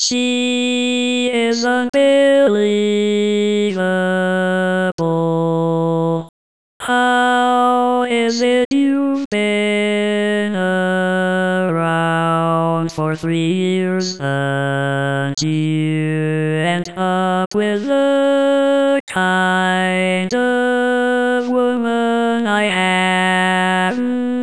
She is unbelievable. How is it you've been around for 3 years and you end up with the kind of woman I am?